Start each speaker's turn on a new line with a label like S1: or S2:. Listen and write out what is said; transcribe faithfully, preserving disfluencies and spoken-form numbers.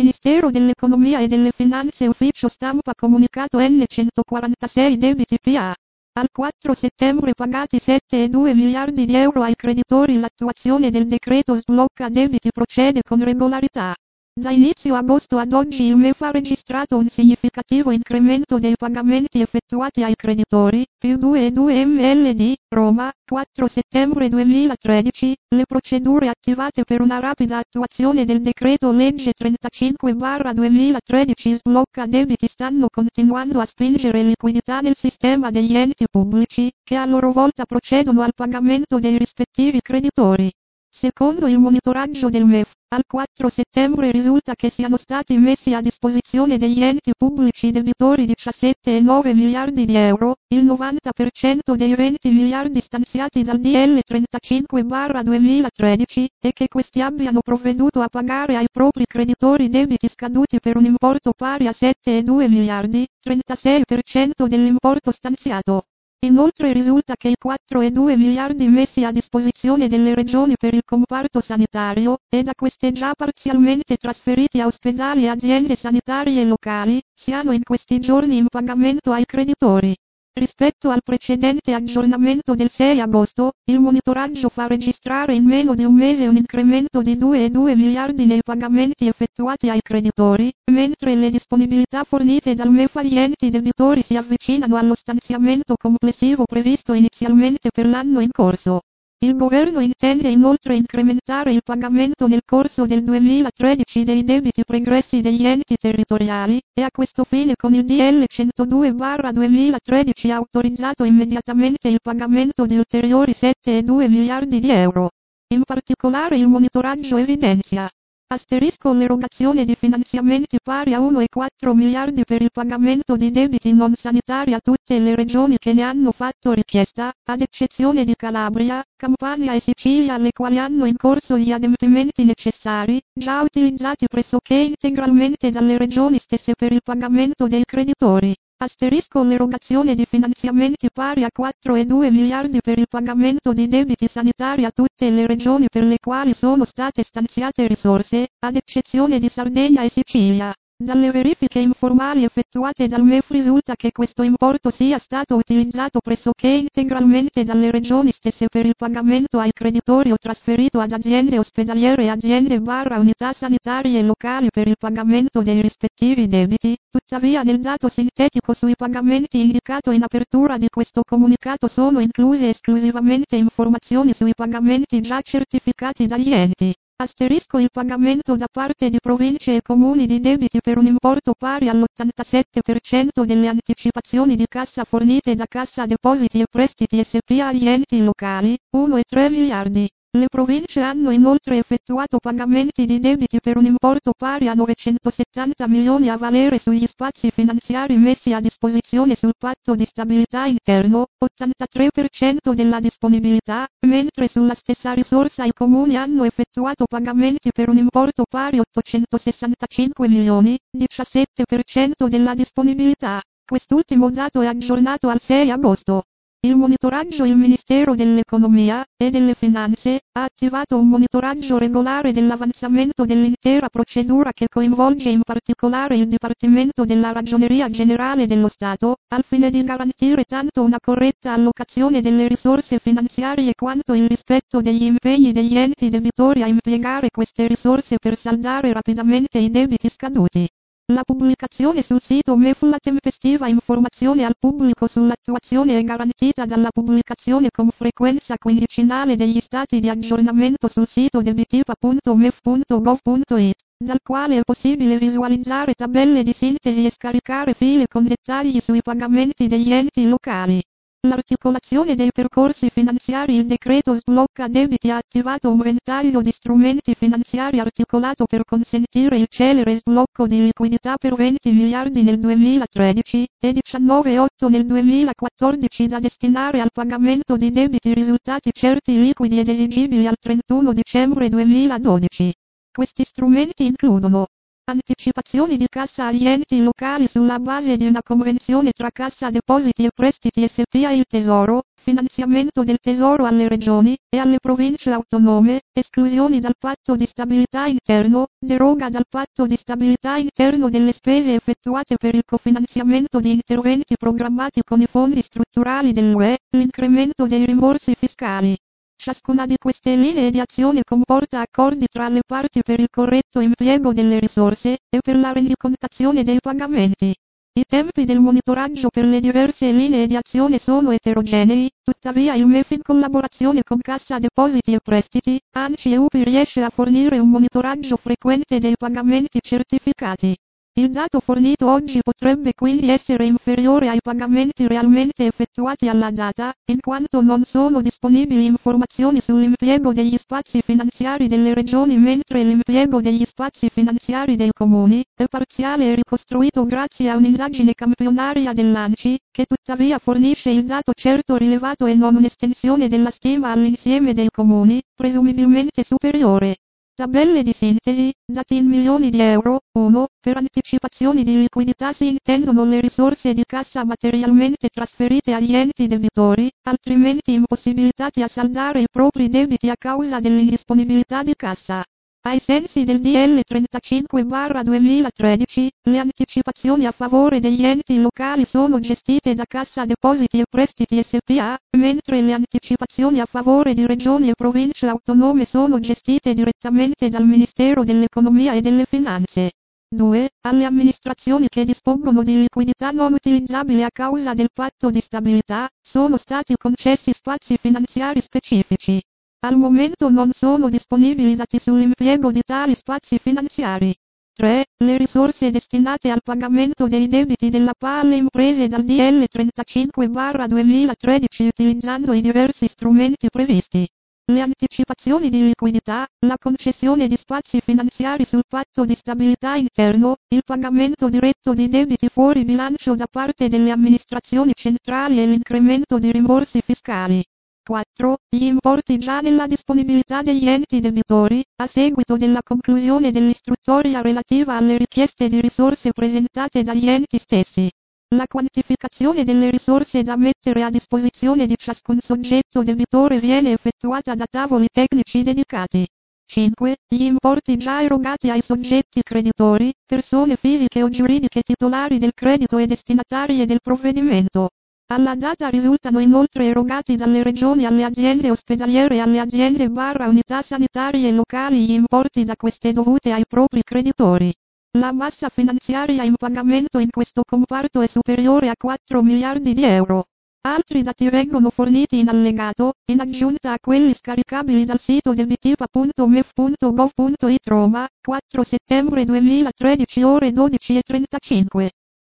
S1: Ministero dell'Economia e delle Finanze Ufficio Stampa Comunicato N centoquarantasei Debiti P A. Al quattro settembre pagati sette virgola due miliardi di euro ai creditori. L'attuazione del decreto sblocca debiti procede con regolarità. Da inizio agosto ad oggi il M E F ha registrato un significativo incremento dei pagamenti effettuati ai creditori, più due virgola due miliardi, Roma, quattro settembre duemilatredici, le procedure attivate per una rapida attuazione del decreto legge trentacinque duemilatredici sblocca debiti stanno continuando a spingere liquidità nel sistema degli enti pubblici, che a loro volta procedono al pagamento dei rispettivi creditori. Secondo il monitoraggio del M E F, al quattro settembre risulta che siano stati messi a disposizione degli enti pubblici debitori diciassette virgola nove miliardi di euro, il novanta per cento dei venti miliardi stanziati dal D L trentacinque duemilatredici, e che questi abbiano provveduto a pagare ai propri creditori debiti scaduti per un importo pari a sette virgola due miliardi, trentasei per cento dell'importo stanziato. Inoltre risulta che i quattro virgola due miliardi messi a disposizione delle regioni per il comparto sanitario, e da queste già parzialmente trasferiti a ospedali e aziende sanitarie locali, siano in questi giorni in pagamento ai creditori. Rispetto al precedente aggiornamento del sei agosto, il monitoraggio fa registrare in meno di un mese un incremento di due virgola due miliardi nei pagamenti effettuati ai creditori, mentre le disponibilità fornite dal M E F agli enti debitori si avvicinano allo stanziamento complessivo previsto inizialmente per l'anno in corso. Il governo intende inoltre incrementare il pagamento nel corso del duemilatredici dei debiti pregressi degli enti territoriali, e a questo fine con il D L centodue duemilatredici ha autorizzato immediatamente il pagamento di ulteriori sette virgola due miliardi di euro. In particolare il monitoraggio evidenzia: asterisco l'erogazione di finanziamenti pari a uno virgola quattro miliardi per il pagamento di debiti non sanitari a tutte le regioni che ne hanno fatto richiesta, ad eccezione di Calabria, Campania e Sicilia, alle quali hanno in corso gli adempimenti necessari, già utilizzati pressoché integralmente dalle regioni stesse per il pagamento dei creditori. Asterisco l'erogazione di finanziamenti pari a quattro virgola due miliardi per il pagamento di debiti sanitari a tutte le regioni per le quali sono state stanziate risorse, ad eccezione di Sardegna e Sicilia. Dalle verifiche informali effettuate dal M E F risulta che questo importo sia stato utilizzato pressoché integralmente dalle regioni stesse per il pagamento ai creditori o trasferito ad aziende ospedaliere e aziende barra unità sanitarie locali per il pagamento dei rispettivi debiti. Tuttavia nel dato sintetico sui pagamenti indicato in apertura di questo comunicato sono incluse esclusivamente informazioni sui pagamenti già certificati dagli enti. Asterisco il pagamento da parte di province e comuni di debiti per un importo pari all'ottantasette per cento delle anticipazioni di cassa fornite da Cassa Depositi e Prestiti S P A agli enti locali, uno virgola tre miliardi. Le province hanno inoltre effettuato pagamenti di debiti per un importo pari a novecentosettanta milioni a valere sugli spazi finanziari messi a disposizione sul patto di stabilità interno, ottantatré per cento della disponibilità, mentre sulla stessa risorsa i comuni hanno effettuato pagamenti per un importo pari a ottocentosessantacinque milioni, diciassette per cento della disponibilità. Quest'ultimo dato è aggiornato al sei agosto. Il monitoraggio Il Ministero dell'Economia e delle Finanze ha attivato un monitoraggio regolare dell'avanzamento dell'intera procedura che coinvolge in particolare il Dipartimento della Ragioneria Generale dello Stato, al fine di garantire tanto una corretta allocazione delle risorse finanziarie quanto il rispetto degli impegni degli enti debitori a impiegare queste risorse per saldare rapidamente i debiti scaduti. La pubblicazione sul sito M E F. La tempestiva informazione al pubblico sull'attuazione è garantita dalla pubblicazione con frequenza quindicinale degli stati di aggiornamento sul sito debitipa punto m e f punto gov punto it, dal quale è possibile visualizzare tabelle di sintesi e scaricare file con dettagli sui pagamenti degli enti locali. L'articolazione dei percorsi finanziari. Il decreto sblocca debiti ha attivato un ventaglio di strumenti finanziari articolato per consentire il celere sblocco di liquidità per venti miliardi nel duemilatredici, e diciannove virgola otto nel duemilaquattordici da destinare al pagamento di debiti risultati certi liquidi ed esigibili al trentuno dicembre duemiladodici. Questi strumenti includono: anticipazioni di cassa agli enti locali sulla base di una convenzione tra Cassa Depositi e Prestiti S P A e il Tesoro, finanziamento del Tesoro alle regioni e alle province autonome, esclusioni dal patto di stabilità interno, deroga dal patto di stabilità interno delle spese effettuate per il cofinanziamento di interventi programmati con i fondi strutturali dell'U E, l'incremento dei rimborsi fiscali. Ciascuna di queste linee di azione comporta accordi tra le parti per il corretto impiego delle risorse e per la rendicontazione dei pagamenti. I tempi del monitoraggio per le diverse linee di azione sono eterogenei, tuttavia il M E F in collaborazione con Cassa Depositi e Prestiti, A N C I e U P I riesce a fornire un monitoraggio frequente dei pagamenti certificati. Il dato fornito oggi potrebbe quindi essere inferiore ai pagamenti realmente effettuati alla data, in quanto non sono disponibili informazioni sull'impiego degli spazi finanziari delle regioni, mentre l'impiego degli spazi finanziari dei comuni è parziale e ricostruito grazie a un'indagine campionaria dell'A N C I, che tuttavia fornisce il dato certo rilevato e non un'estensione della stima all'insieme dei comuni, presumibilmente superiore. Tabelle di sintesi, dati in milioni di euro. uno. Per anticipazioni di liquidità si intendono le risorse di cassa materialmente trasferite agli enti debitori, altrimenti impossibilitati a saldare i propri debiti a causa dell'indisponibilità di cassa. Ai sensi del D L trentacinque barra duemilatredici, le anticipazioni a favore degli enti locali sono gestite da Cassa Depositi e Prestiti S P A, mentre le anticipazioni a favore di regioni e province autonome sono gestite direttamente dal Ministero dell'Economia e delle Finanze. due. Alle amministrazioni che dispongono di liquidità non utilizzabile a causa del patto di stabilità, sono stati concessi spazi finanziari specifici. Al momento non sono disponibili dati sull'impiego di tali spazi finanziari. tre. Le risorse destinate al pagamento dei debiti della P A alle imprese dal D L trentacinque barra duemilatredici utilizzando i diversi strumenti previsti. Le anticipazioni di liquidità, la concessione di spazi finanziari sul patto di stabilità interno, il pagamento diretto di debiti fuori bilancio da parte delle amministrazioni centrali e l'incremento di rimborsi fiscali. quattro. Gli importi già nella disponibilità degli enti debitori, a seguito della conclusione dell'istruttoria relativa alle richieste di risorse presentate dagli enti stessi. La quantificazione delle risorse da mettere a disposizione di ciascun soggetto debitore viene effettuata da tavoli tecnici dedicati. cinque. Gli importi già erogati ai soggetti creditori, persone fisiche o giuridiche titolari del credito e destinatarie del provvedimento. Alla data risultano inoltre erogati dalle regioni alle aziende ospedaliere e alle aziende barra unità sanitarie locali gli importi da queste dovute ai propri creditori. La massa finanziaria in pagamento in questo comparto è superiore a quattro miliardi di euro. Altri dati vengono forniti in allegato, in aggiunta a quelli scaricabili dal sito debitipa punto mef punto gov punto it. Roma, quattro settembre duemilatredici ore dodici e trentacinque.